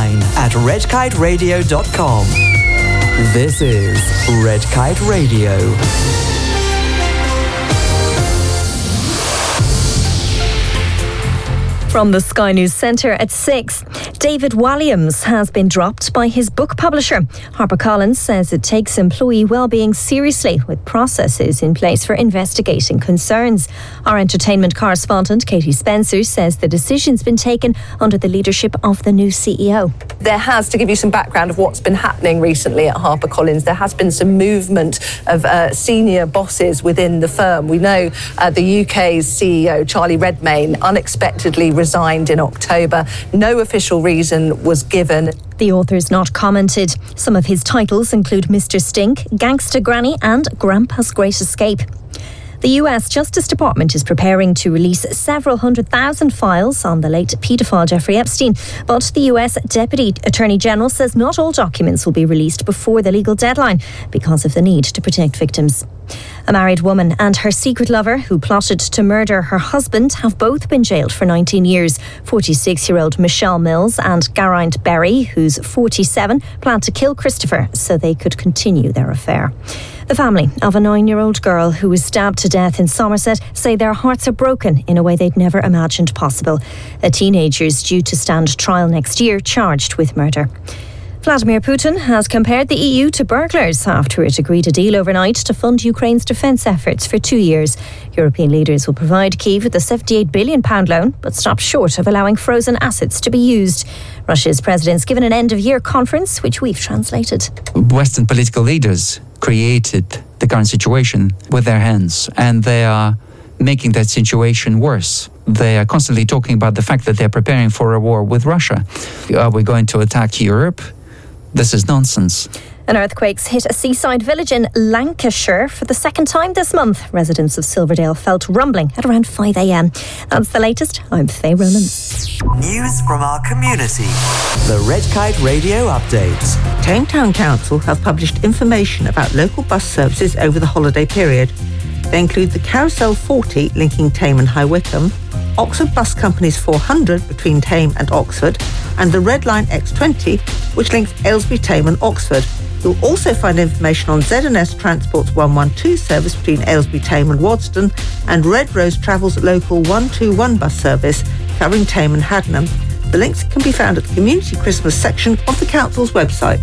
online at redkiteradio.com. This is Red Kite Radio. From the Sky News Centre at 6, David Walliams has been dropped by his book publisher. HarperCollins says it takes employee well-being seriously, with processes in place for investigating concerns. Our entertainment correspondent, Katie Spencer, says the decision's been taken under the leadership of the new CEO. There has, to give you some background of what's been happening recently at HarperCollins, there has been some movement of senior bosses within the firm. We know the UK's CEO, Charlie Redmayne, unexpectedly resigned in October. No official reason was given. The author's not commented. Some of his titles include Mr. Stink, Gangsta Granny and Grandpa's Great Escape. The US Justice Department is preparing to release several 100,000 files on the late paedophile Jeffrey Epstein, but the US Deputy Attorney General says not all documents will be released before the legal deadline because of the need to protect victims. A married woman and her secret lover who plotted to murder her husband have both been jailed for 19 years. 46-year-old Michelle Mills and Geraint Berry, who's 47, planned to kill Christopher so they could continue their affair. The family of a 9-year-old girl who was stabbed to death in Somerset say their hearts are broken in a way they'd never imagined possible. A teenager is due to stand trial next year, charged with murder. Vladimir Putin has compared the EU to burglars after it agreed a deal overnight to fund Ukraine's defence efforts for 2 years. European leaders will provide Kyiv with a £78 billion loan, but stop short of allowing frozen assets to be used. Russia's president's given an end-of-year conference, which we've translated. Western political leaders created the current situation with their hands, and they are making that situation worse. They are constantly talking about the fact that they're preparing for a war with Russia. Are we going to attack Europe? This is nonsense. An earthquake's hit a seaside village in Lancashire for the second time this month. Residents of Silverdale felt rumbling at around 5 a.m. That's the latest. I'm Faye Rowlands. News from our community. The Red Kite Radio Update. Tame Town Council have published information about local bus services over the holiday period. They include the Carousel 40 linking Tame and High Wycombe, Oxford Bus Company's 400 between Tame and Oxford, and the Red Line X20, which links Aylesbury, Tame and Oxford. You'll also find information on Z&S Transport's 112 service between Aylesbury, Tame and Wadston, and Red Rose Travel's local 121 bus service covering Tame and Haddenham. The links can be found at the Community Christmas section of the Council's website.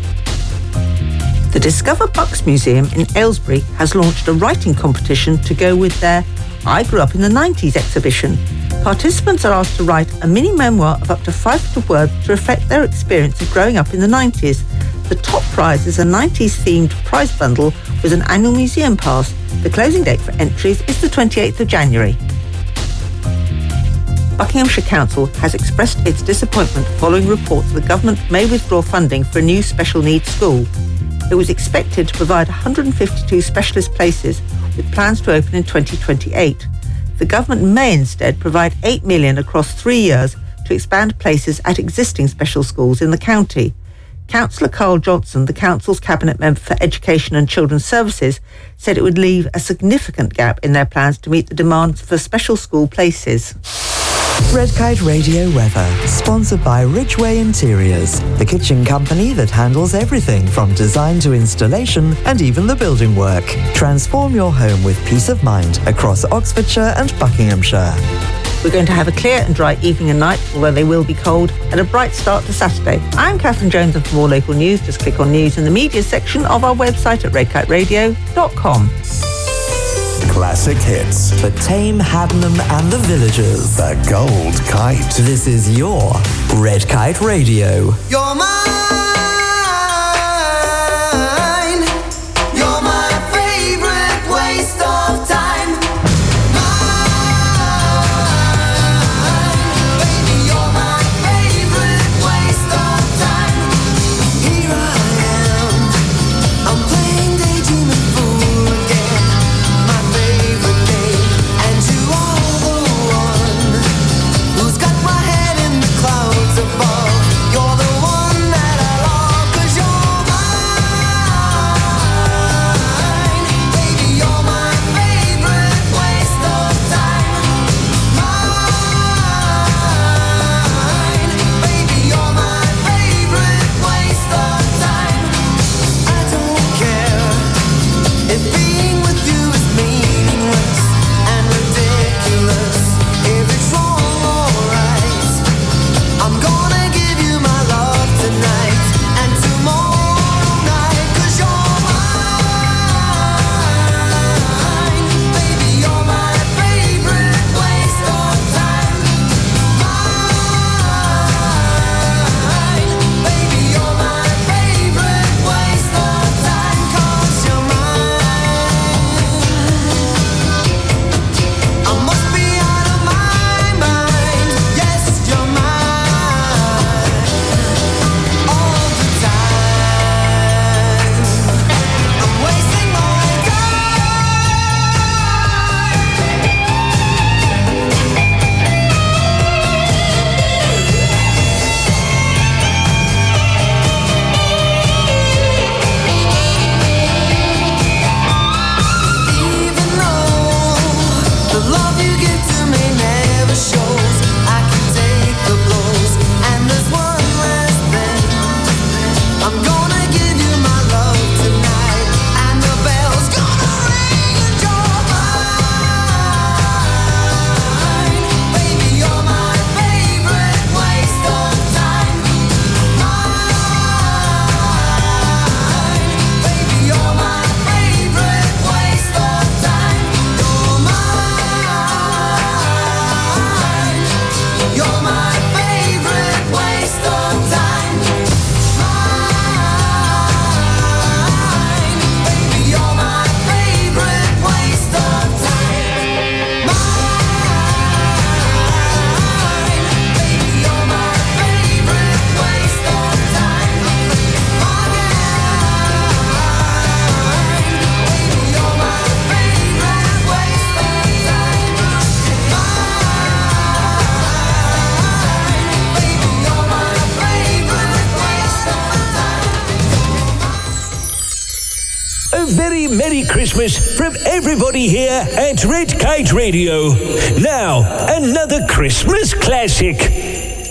The Discover Bucks Museum in Aylesbury has launched a writing competition to go with their I Grew Up in the 90s exhibition. Participants are asked to write a mini memoir of up to 500 words to reflect their experience of growing up in the 90s. The top prize is a 90s-themed prize bundle with an annual museum pass. The closing date for entries is the 28th of January. Buckinghamshire Council has expressed its disappointment following reports the government may withdraw funding for a new special needs school. It was expected to provide 152 specialist places, with plans to open in 2028. The government may instead provide £8 million across 3 years to expand places at existing special schools in the county. Councillor Carl Johnson, the Council's Cabinet Member for Education and Children's Services, said it would leave a significant gap in their plans to meet the demands for special school places. Red Kite Radio weather, sponsored by Ridgeway Interiors, the kitchen company that handles everything from design to installation and even the building work. Transform your home with peace of mind across Oxfordshire and Buckinghamshire. We're going to have a clear and dry evening and night, although they will be cold, and a bright start to Saturday. I'm Catherine Jones, and for more local news, just click on News in the Media section of our website at redkiteradio.com. Classic hits. For Tame, Haddenham and the Villagers. The Gold Kite. This is your Red Kite Radio. You're mine. You're my favorite waste of time. Mine. Baby, you're my favorite waste of time. Here I am. I'm playing daydreaming fool again. My favorite game. And you are the one who's got my head in the clouds above. You're the one Merry Christmas from everybody here at Red Kite Radio. Now, another Christmas classic.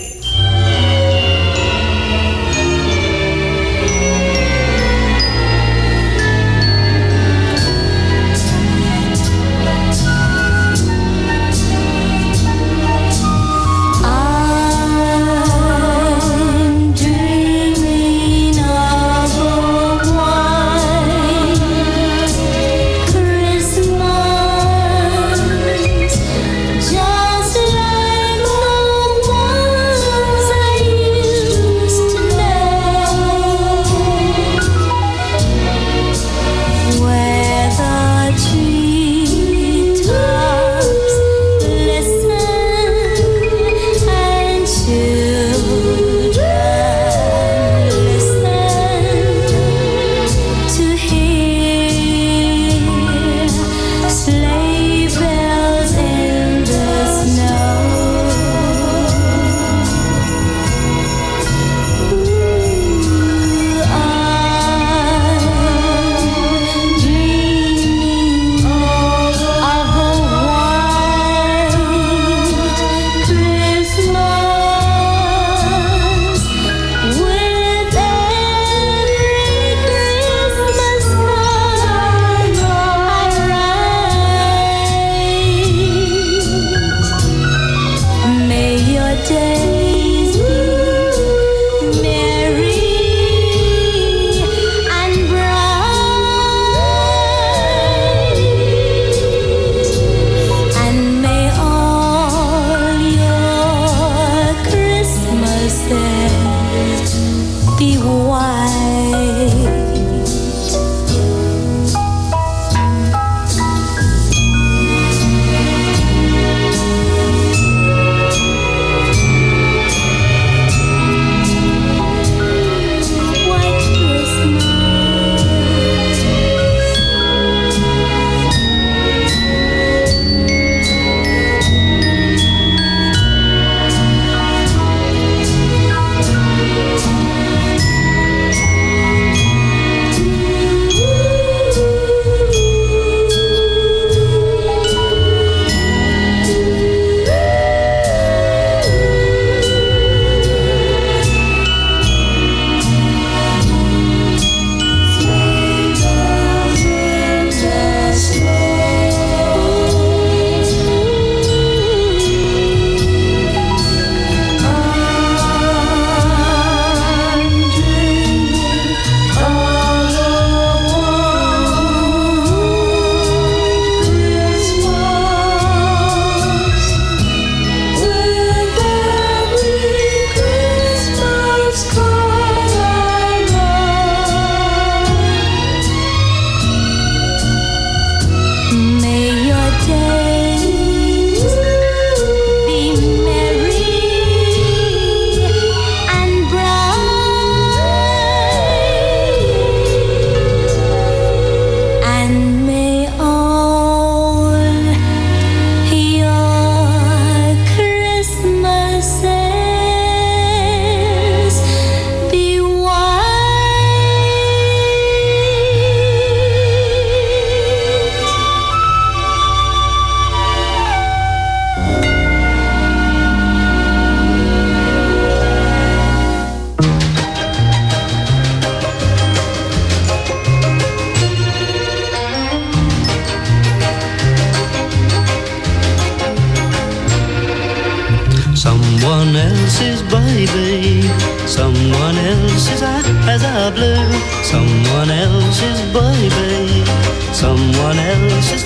Someone else's baby, someone else's eyes are blue. Someone else's baby, someone else's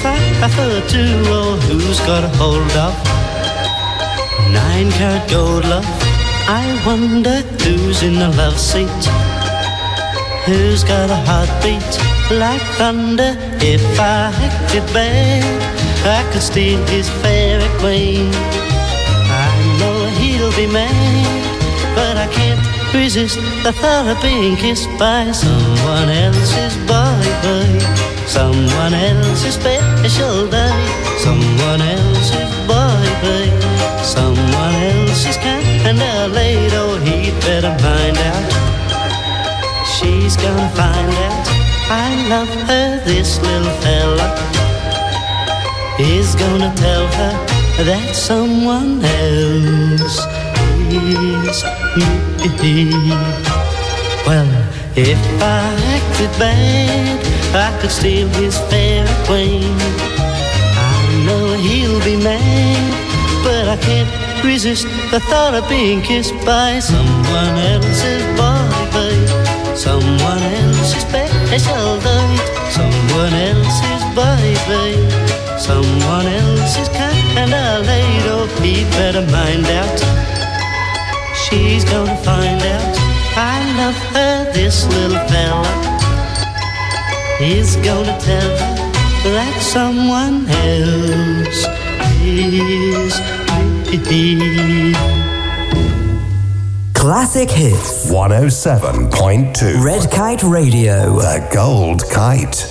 5'2". Oh, who's got a hold of 9-carat gold love? I wonder who's in the love seat. Who's got a heartbeat like thunder? If I acted bad, I could steal his fairy queen. He'll be mad, but I can't resist the thought of being kissed by someone else's baby, someone else's special day, someone else's baby, someone else's kind of lady. Oh, he'd better find out. She's gonna find out I love her, this little fella is gonna tell her that someone else is me. Well, if I acted bad, I could steal his fair queen. I know he'll be mad, but I can't resist the thought of being kissed by someone else's boy, someone else's special date, someone else's baby, someone else's kind of lady. Oh, he'd better mind out. She's gonna find out I love her, this little fella is gonna tell her that someone else is me. Classic Hits 107.2 Red Kite Radio. The Gold Kite.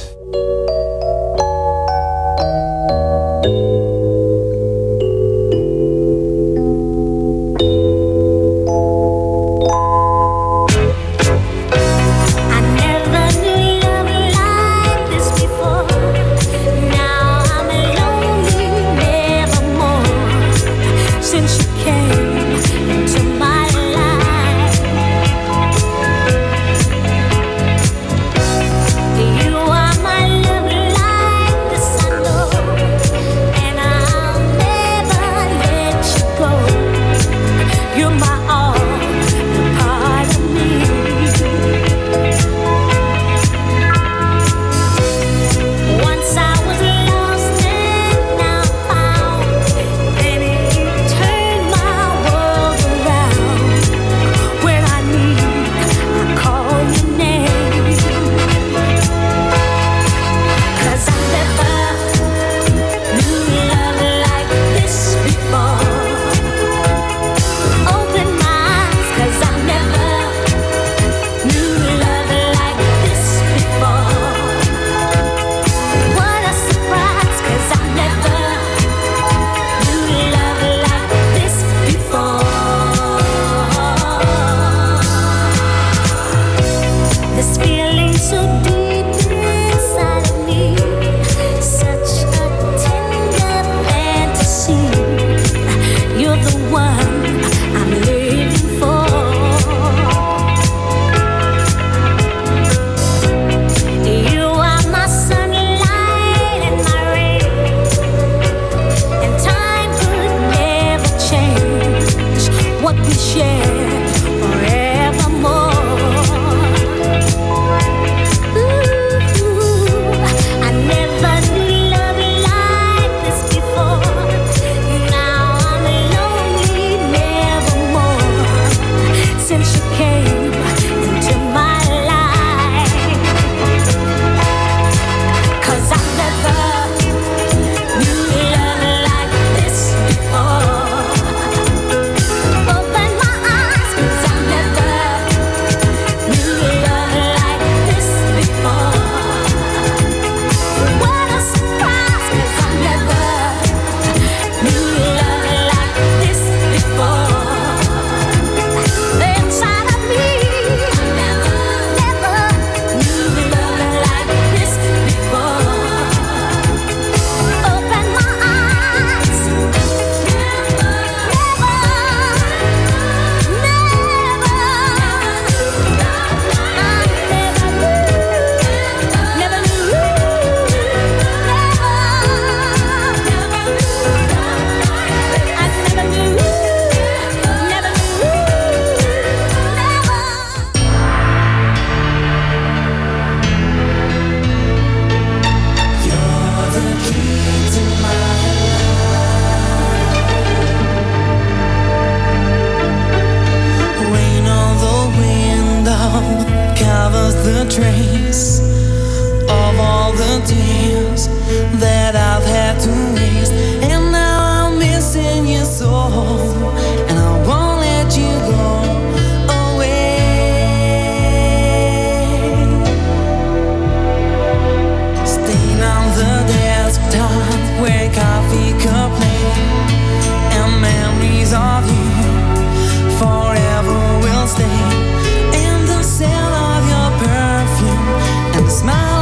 Stay, and the smell of your perfume and the smile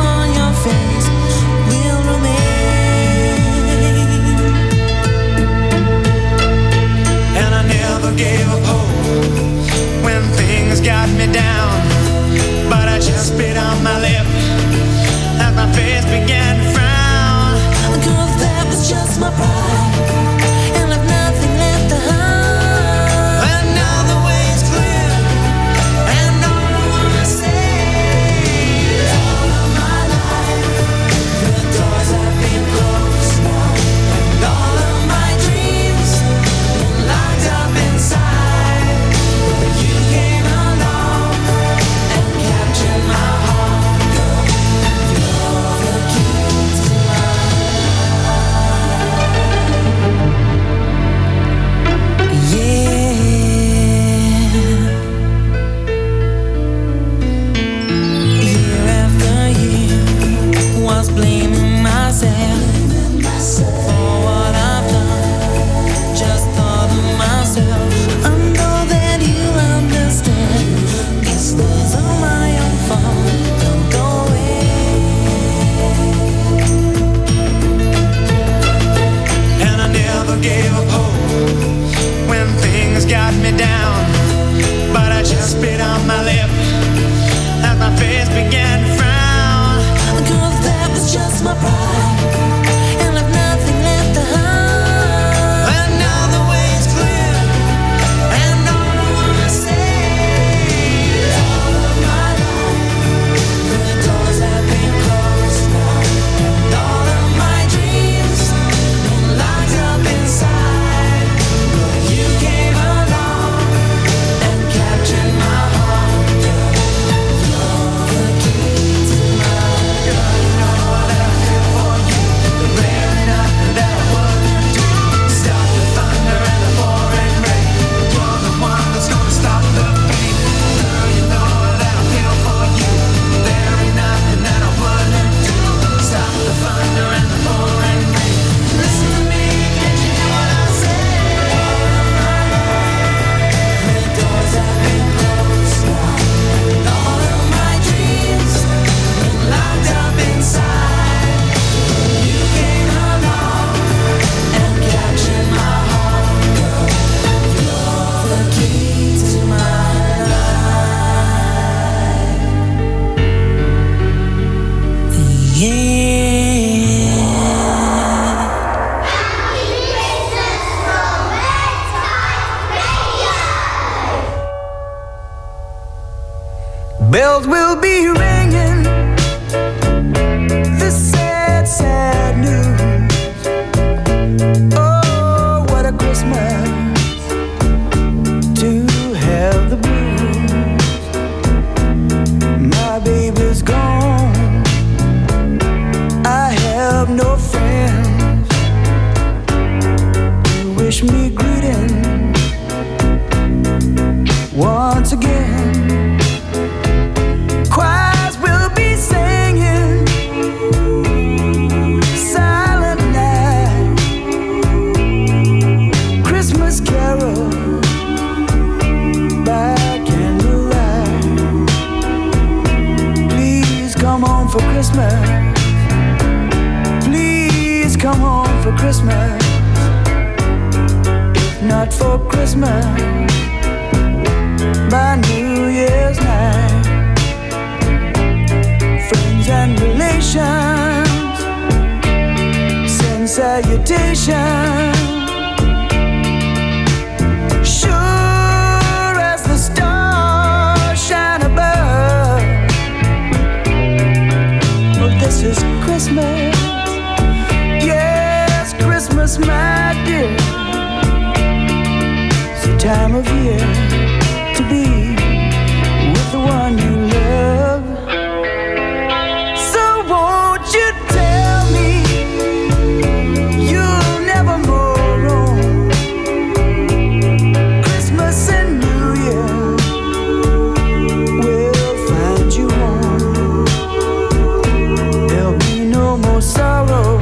bells will be ringing. This sad, sad news. Oh, what a Christmas to have the blues. My baby's gone. I have no friends to wish me greeting once again. Choirs will be singing Silent Night, Christmas carol by candlelight. Please come home for Christmas. Please come home for Christmas. If not for Christmas, by New Year's night, friends and relations send salutations. Sure as the stars shine above. Well, this is Christmas. Yes, Christmas, my dear. It's the time of year to be with the one you love. So won't you tell me you'll never more roam? Christmas and New Year will find you home. There'll be no more sorrow,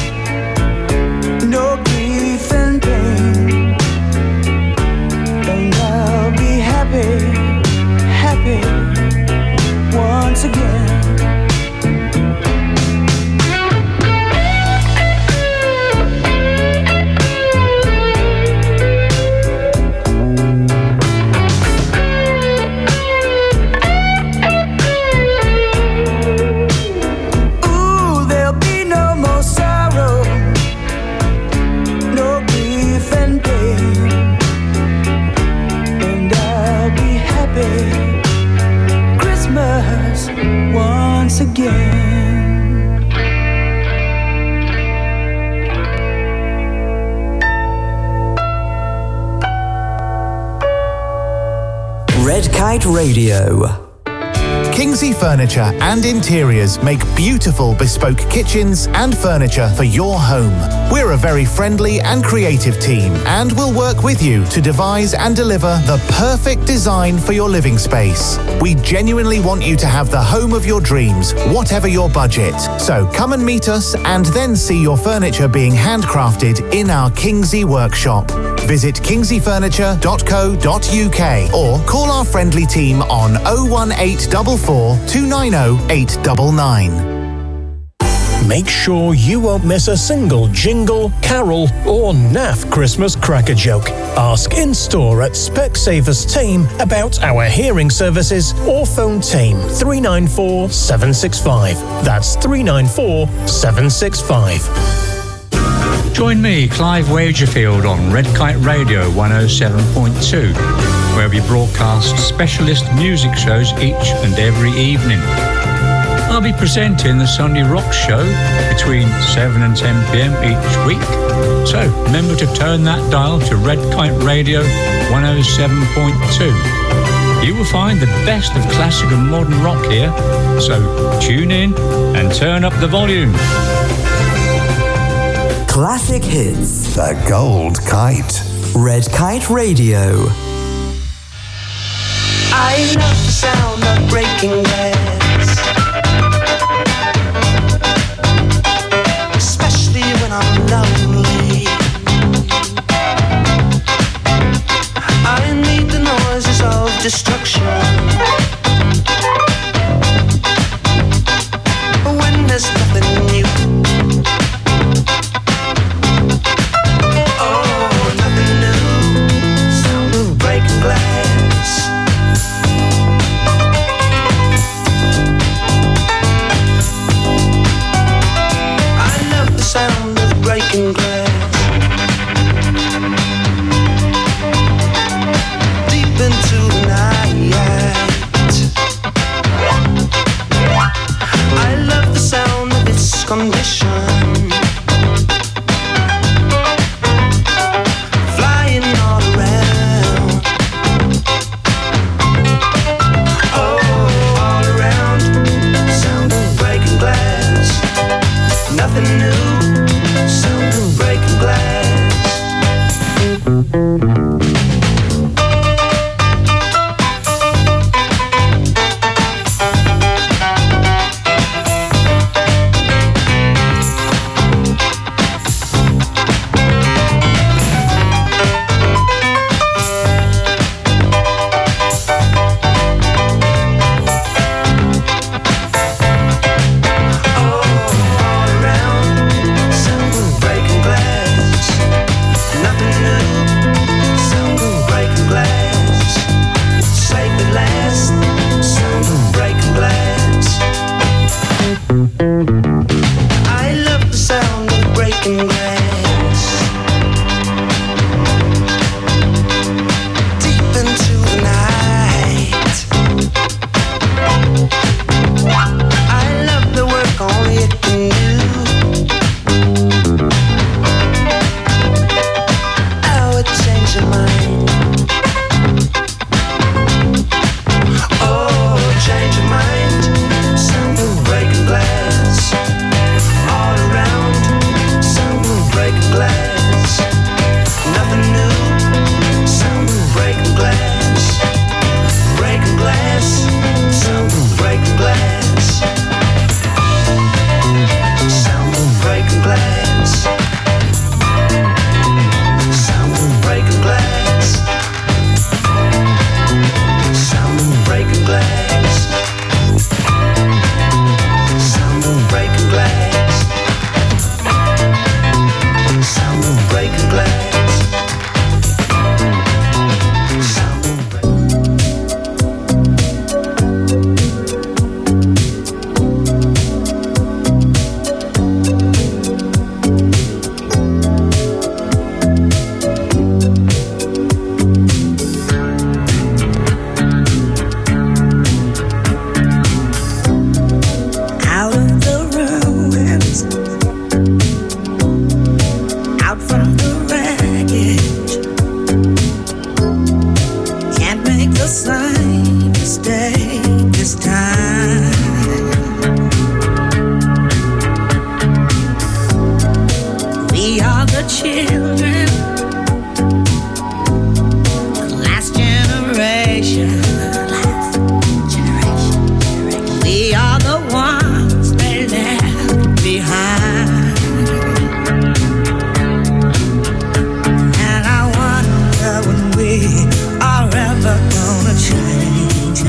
no grief and pain, and I'll be happy, happy once again. Ooh, there'll be no more sorrow, no grief and pain, and I'll be happy Christmas once again. Red Kite Radio. Kingsley Furniture and Interiors make beautiful bespoke kitchens and furniture for your home. We're a very friendly and creative team and will work with you to devise and deliver the perfect design for your living space. We genuinely want you to have the home of your dreams, whatever your budget. So come and meet us and then see your furniture being handcrafted in our Kingsley workshop. Visit kingsleyfurniture.co.uk or call our friendly team on 01844 290 899. Make sure you won't miss a single jingle, carol, or naff Christmas cracker joke. Ask in-store at Specsavers Tame about our hearing services or phone Tame 394 765. That's 394 765. Join me, Clive Wagerfield, on Red Kite Radio 107.2, where we broadcast specialist music shows each and every evening. I'll be presenting the Sunday Rock Show between 7 and 10 p.m. each week. So remember to turn that dial to Red Kite Radio 107.2. You will find the best of classic and modern rock here. So tune in and turn up the volume. Classic hits. The Gold Kite. Red Kite Radio. I love the sound of breaking glass, especially when I'm lonely. I need the noises of destruction when there's nothing new. Oh, nothing new. Sound of breaking glass. this time. We are the children, the last generation. We are the ones they left behind. And I wonder when we are ever gonna change.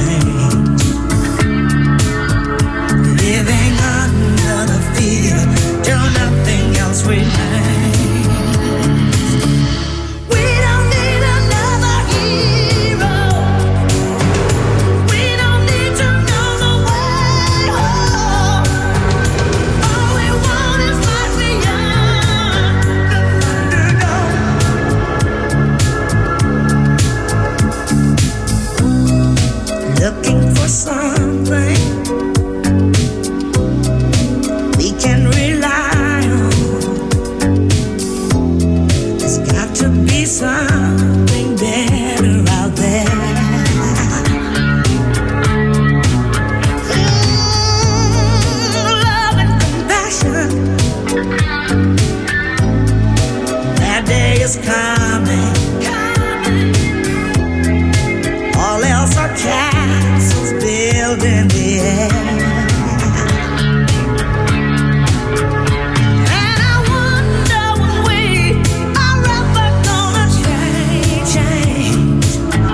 Living under the fear till nothing else remains. We don't need another hero. We don't need to know the way home. All we want is life beyond the Thunderdome. Looking for something we can rely on. There's got to be something better out there. Love and compassion. That day is coming. All else are castles built in the air. And I wonder when we are ever gonna change.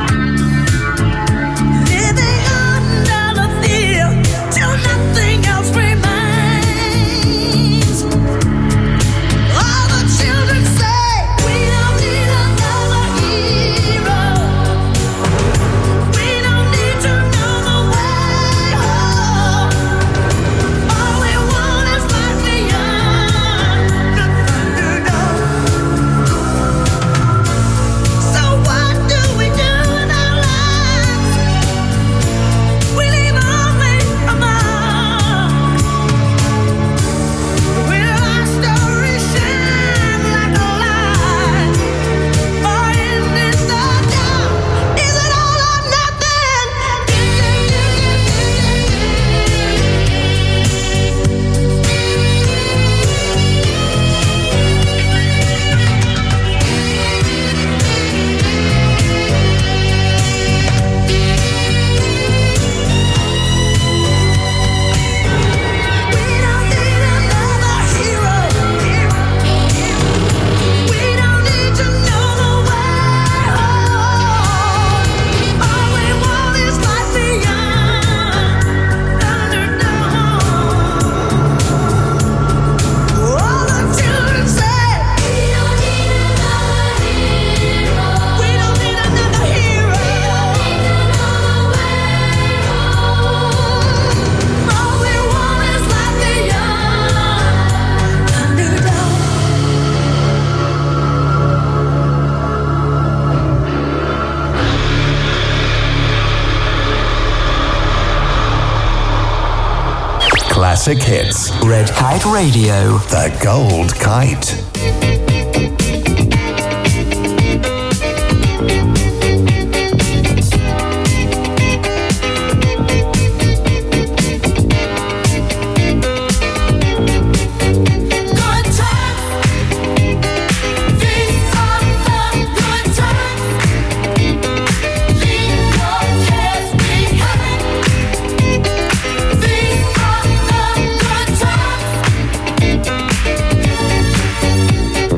Living under the fear till nothing else remains. All the children say we don't need another hero. We don't need to know the way home. All we want is life beyond the Thunderdome. So what do we do in our lives? We leave only a mark. Will our story shine like a light, or end in the dark? Is it all or nothing? We don't need another hero. We don't need to know the way home. All we want is life beyond Thunderdome. All the children say we don't need another hero. We don't need another hero. All we want is life beyond Thunderdome. Classic hits. Red Kite Radio. The Gold Kite. Good times, these are the good times. Leave your cares behind. These are the good times.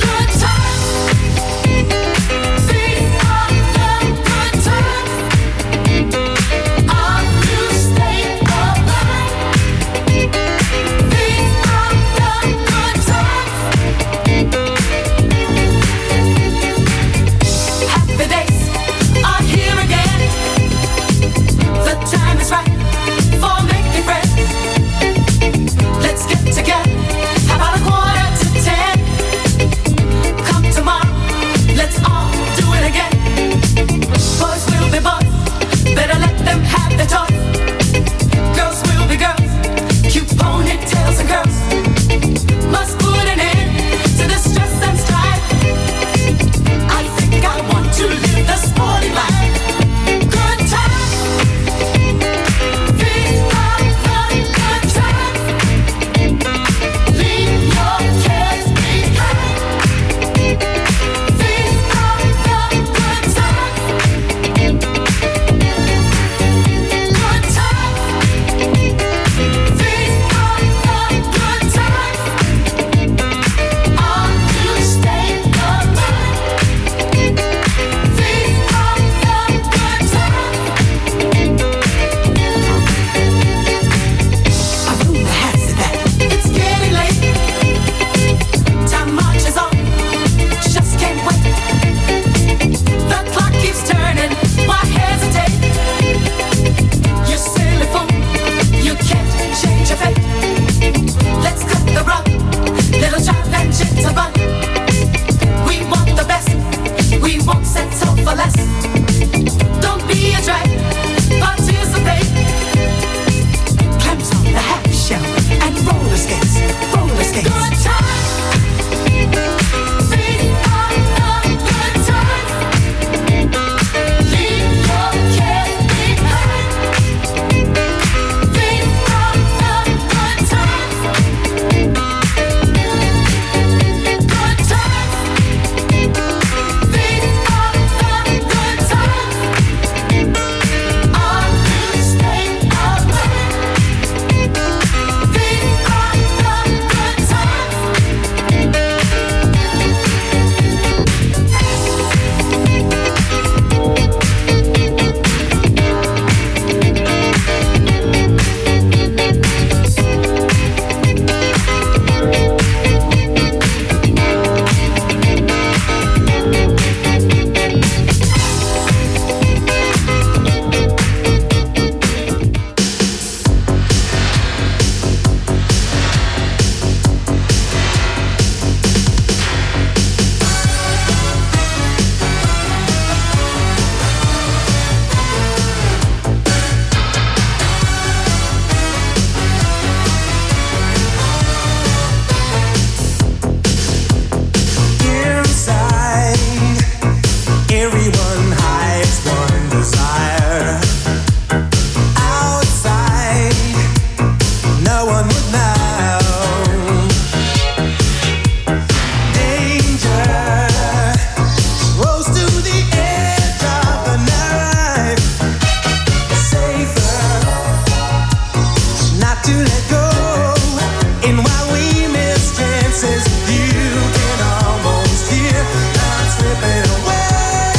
to let go. And while we miss chances, you can almost hear time slipping away.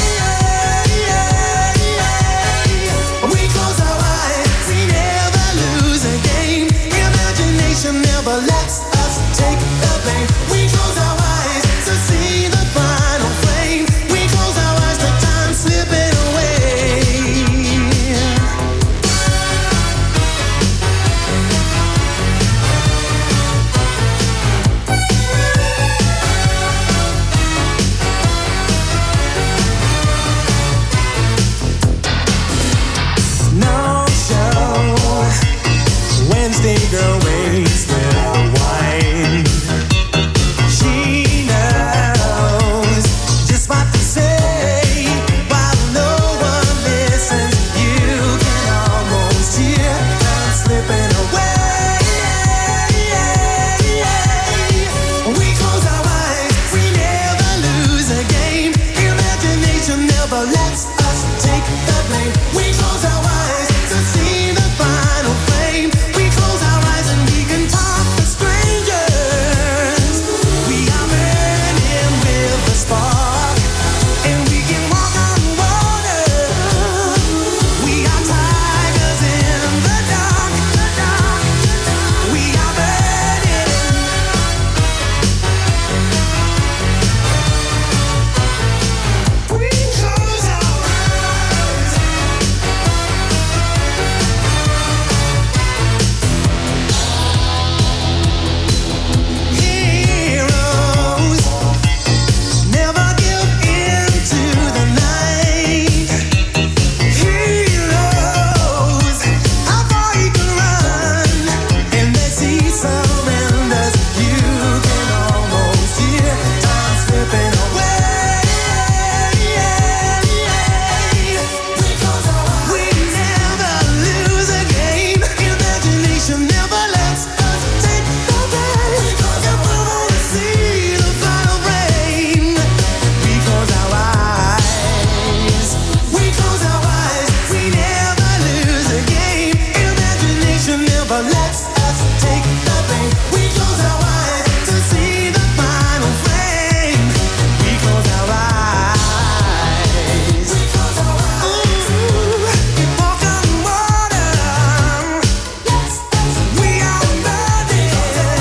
We close our eyes, we never lose a game. Imagination never lets us take the blame. We close our eyes to see the final flame. We close our eyes to time slipping away. No show. Wednesday girl waits with the wine. She knows just what to say. While no one listens, you can almost hear time slipping away. We close our eyes, we never lose a game. Imagination never lets us take the blame. We close our eyes to see the final flame. We close our eyes and we can talk to strangers. We are burning with a spark, and we can walk on water. We are tigers in the dark. We are burning. We close our eyes. Heroes never give in to the night. Heroes, how far you can run, and they see surrenders. You can almost hear time slipping away. We never lose a game. Imagination never lets us take the blame. If we wanna see the final rain, we close our eyes. We close our eyes. We never lose a game. Imagination never lets us take the blame. We close our eyes to see the final flame. We close our eyes. We close our eyes. We walk on water. We are burning.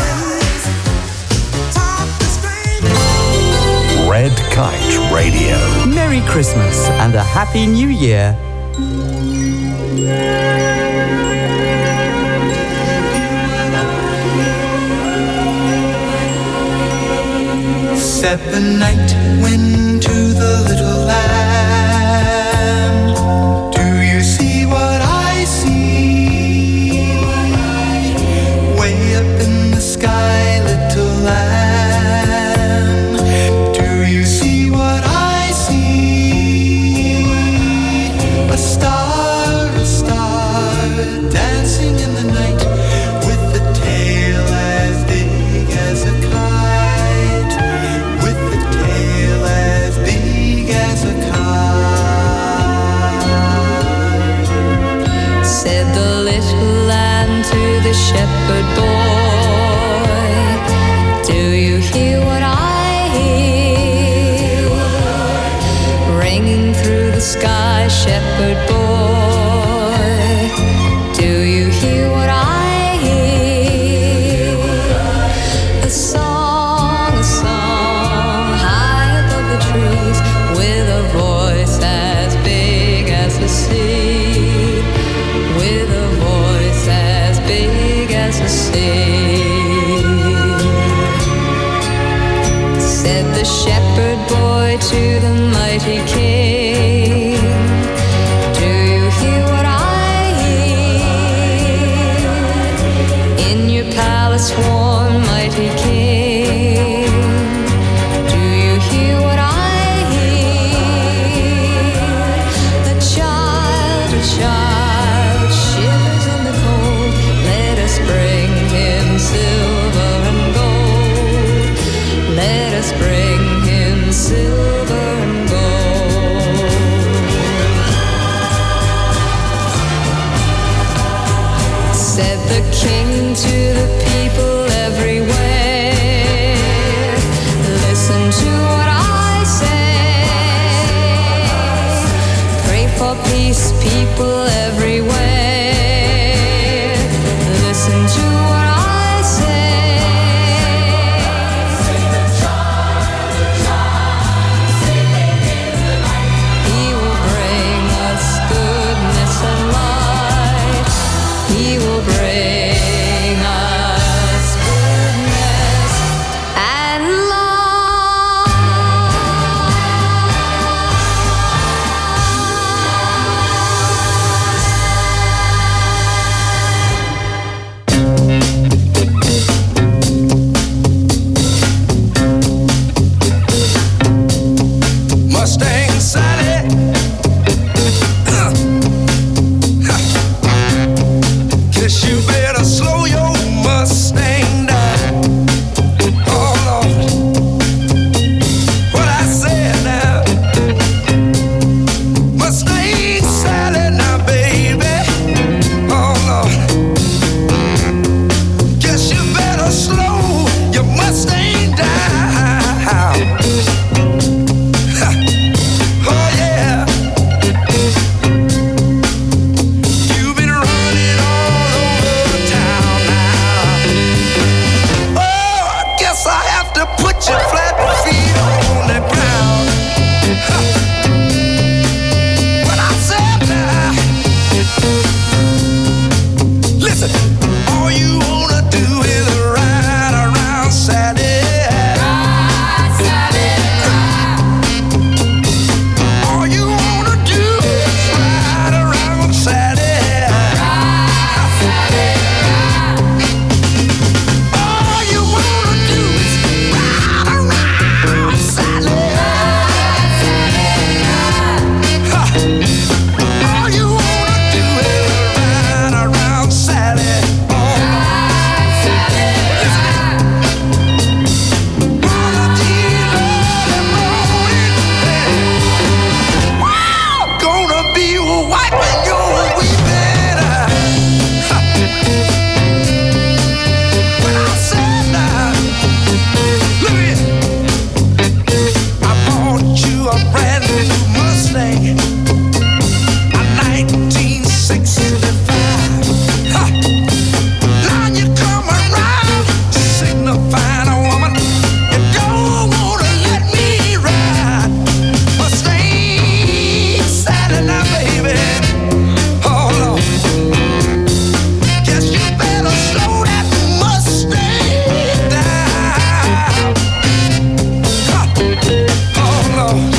Talk to strangers. Red Kite Radio. Merry Christmas and a Happy New Year. Said the night wind to the little lamb, do you see what I see? Way up in the sky, little lamb, do you see what I see? A star dancing in the night, with a tail as big as a kite, with a tail as big as a kite. Said the little lamb to the shepherd boy, do you hear what I hear? Ringing through the sky, shepherd boy, do you hear what I hear? A song high above the trees, with a voice as big as the sea, with a voice as big as the sea. Said the shepherd boy to the mighty king, do you hear what I hear? In your palace warm, mighty king, do you hear what I hear? A child shivers in the cold. Let us bring him silver and gold. Let us bring him silver and gold. said the king to the people everywhere. Listen to what I say. Pray for peace, people everywhere. Listen to what I say. He will bring us goodness and light. He will bring us goodness and light. Mustang Sally. Guess you better slow your Mustang down. Oh Lord, what I said now. Mustang Sally now, baby. Oh Lord, guess you better slow your Mustang down. Oh yeah, you've been running all over town now. Oh, I guess I have to put your flat feet on the ground. What I said now. Listen, all you wanna do is ride around Saturday. Ride Saturday. All you wanna do is ride around Saturday. Ride Saturday. All you wanna do is ride around Saturday. Ride Saturday. All you wanna do is ride around Saturday. Ride Saturday. All of these early morning wow, gonna be wiping your weeping eye. When I said now, look here, I bought you a brand new Mustang, a 1965. Now you come around signifying a woman you don't wanna let me ride. Mustang Sally now, baby. Oh Lord, guess you better slow that Mustang down. Oh Lord,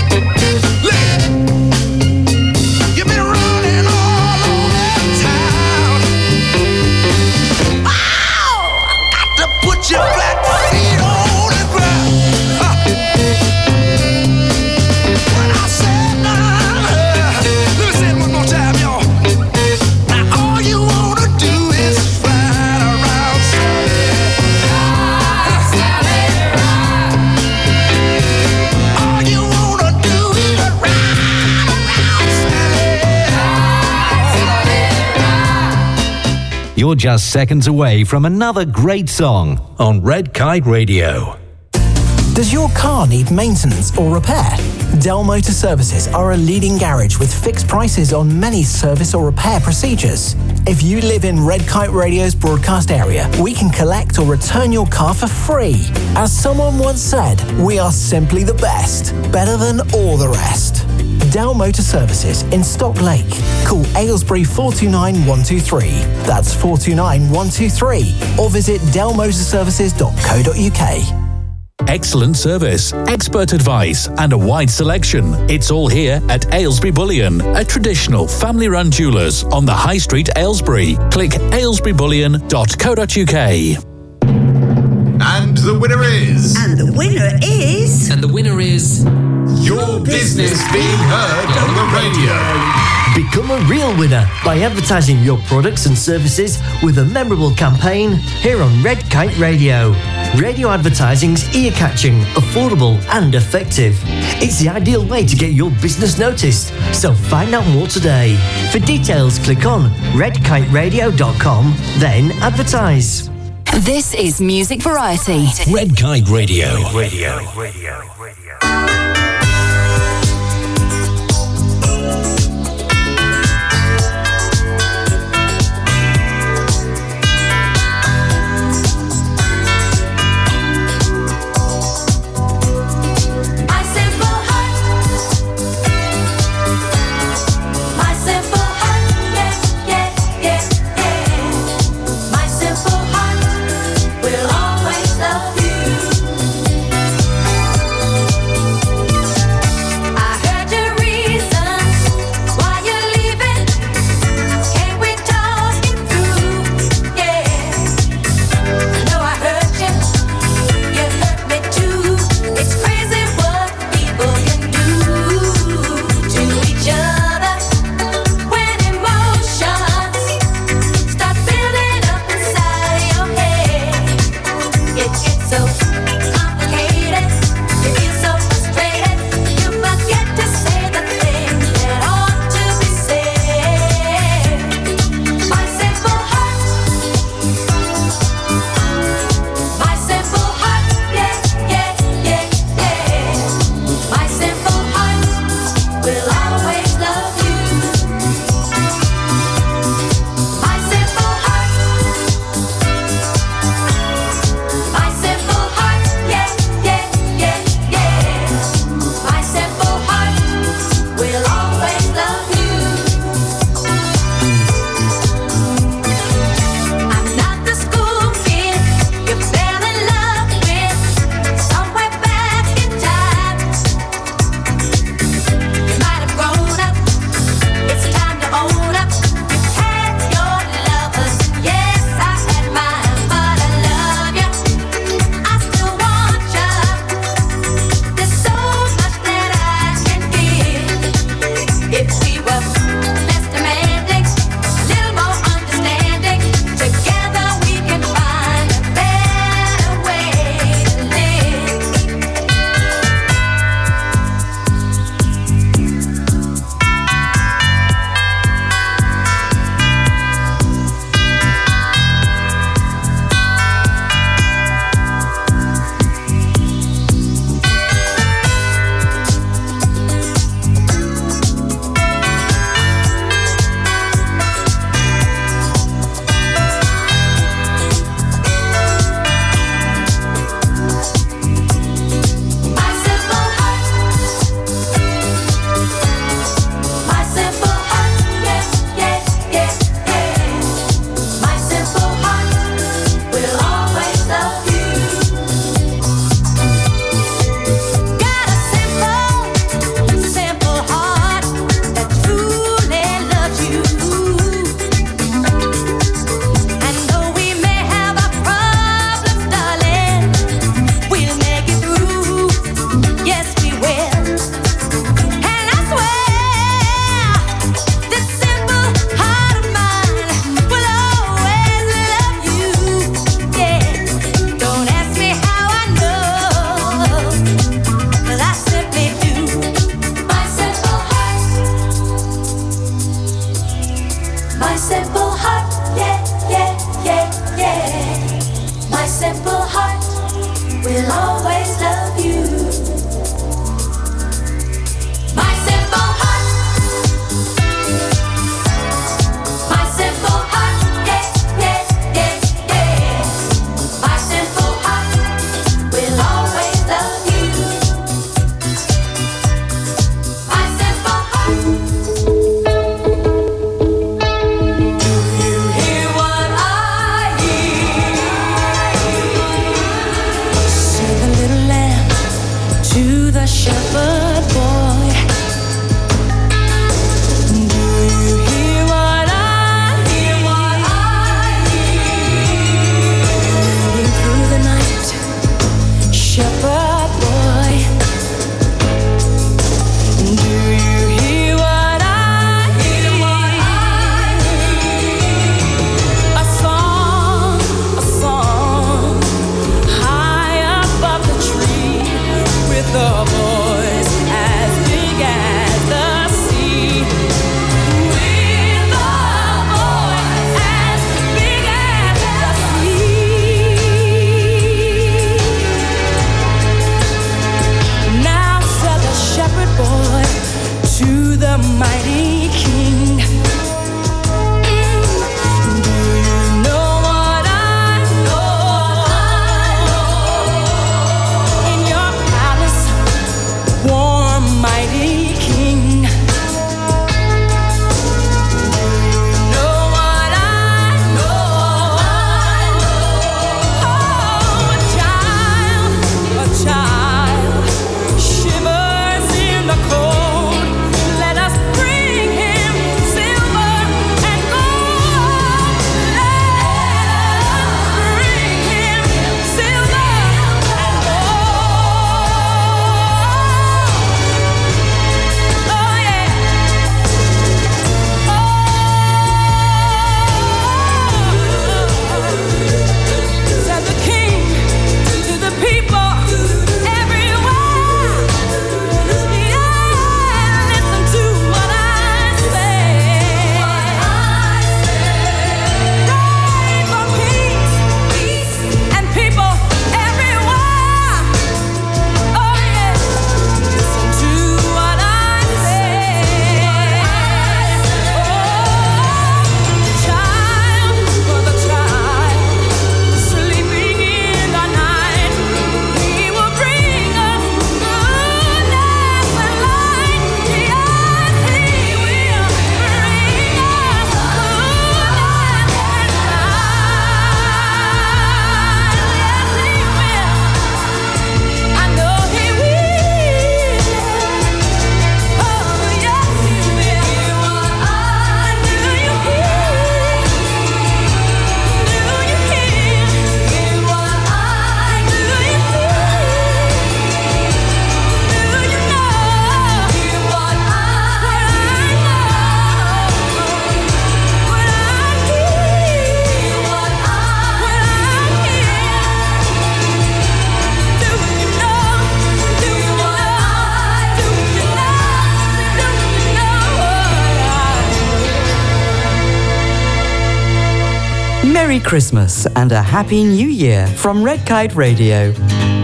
look, you've been running all over town. Ow, I got to put your flat feet on the ground. When I said now, let me say it one more time, y'all. Now all you wanna do is ride around Sally. All you wanna do is ride around Sally. You're just seconds away from another great song on Red Kite Radio. Does your car need maintenance or repair? Dell Motor Services are a leading garage with fixed prices on many service or repair procedures. If you live in Red Kite Radio's broadcast area, we can collect or return your car for free. As someone once said, we are simply the best, better than all the rest. Dell Motor Services in Stock Lake. Call Aylesbury 429 123. That's 429 123. Or visit dellmotorservices.co.uk. Excellent service, expert advice, and a wide selection. It's all here at Aylesbury Bullion, a traditional family-run jewellers on the High Street, Aylesbury. Click aylesburybullion.co.uk. And the winner is... And the winner is... And the winner is... Your business being heard on the radio. Become a real winner by advertising your products and services with a memorable campaign here on Red Kite Radio. Radio advertising's ear-catching, affordable and effective. It's the ideal way to get your business noticed, so find out more today. For details, click on redkiteradio.com, then advertise. This is Music Variety. Red Kite Radio. Will always love you. Merry Christmas and a Happy New Year from Red Kite Radio.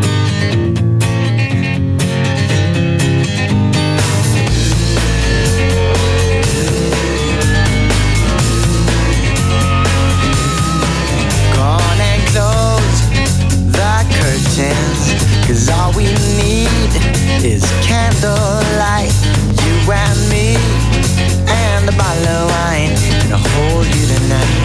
Gone and close the curtains, 'cause all we need is candlelight. You and me and a bottle of wine, and I'll hold you tonight.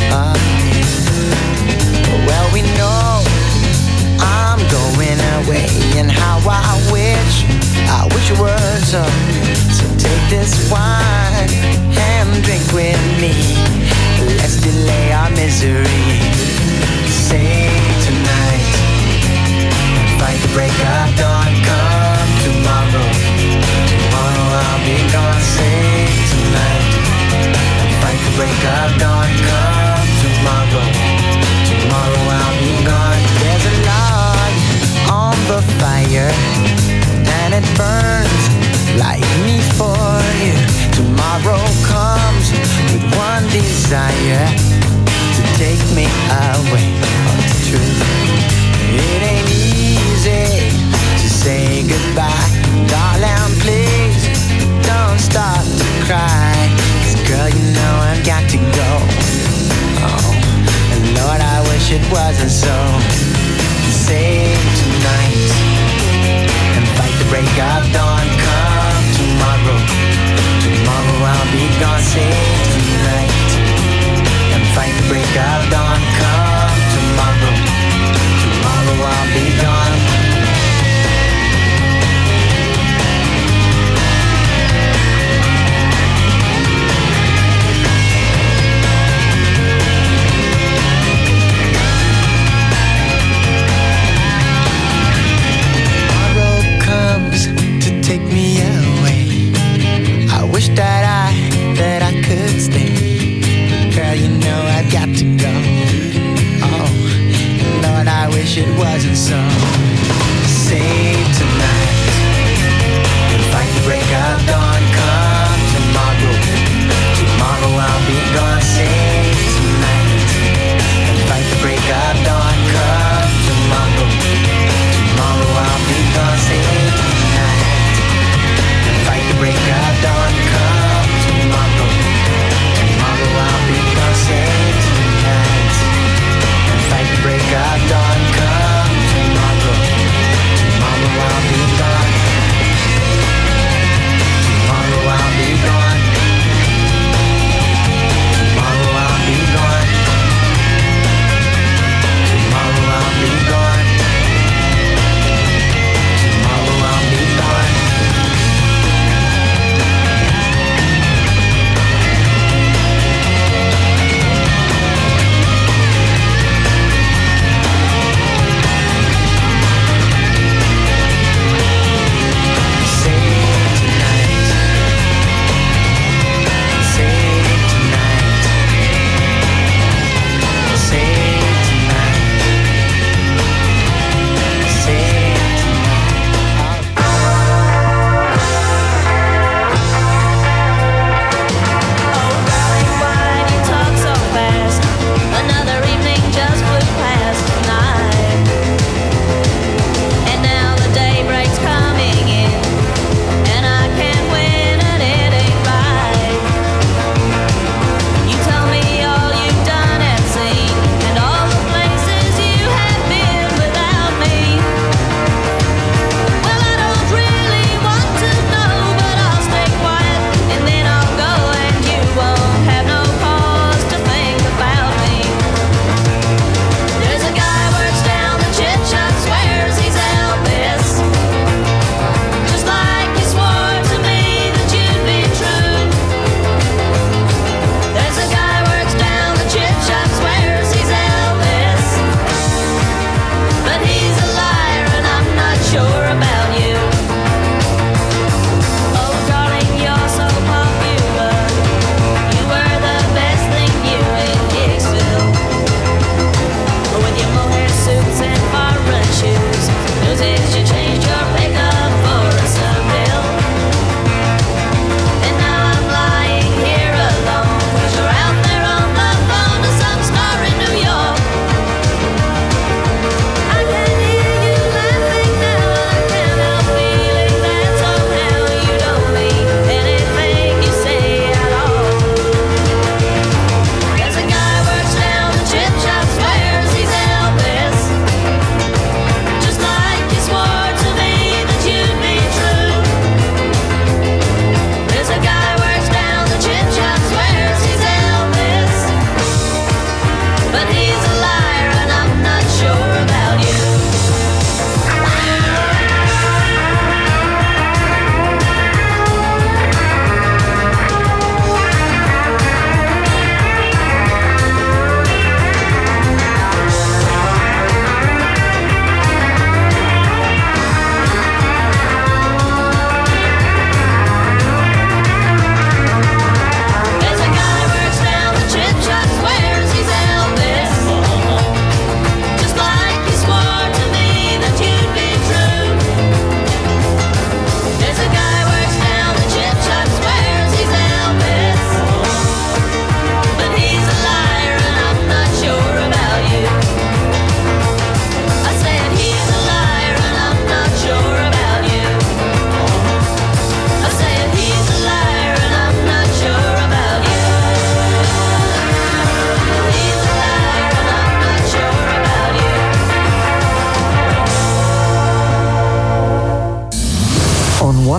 Well, we know I'm going away, and how I wish it were so. So take this wine and drink with me. Let's delay our misery. Sing tonight, fight the break of dawn. Come tomorrow, tomorrow I'll be gone. Sing tonight, fight the break of dawn. Come tomorrow, tomorrow I'll be gone. There's a log on the fire, and it burns like me for you. Tomorrow comes with one desire, to take me away. Oh, it's true. It ain't easy to say goodbye. Darling, please don't start to cry, 'cause girl, you know I've got to go. Oh, and Lord, I wish it wasn't so. Sing tonight and fight the break of dawn. Come tomorrow, tomorrow I'll be gone. Sing tonight and fight the break of dawn. Come tomorrow, tomorrow I'll be gone. Take me away. I wish that I could stay. Girl, you know I've got to go.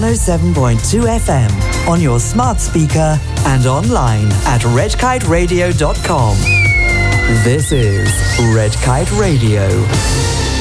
107.2 FM on your smart speaker and online at redkiteradio.com. This is Red Kite Radio.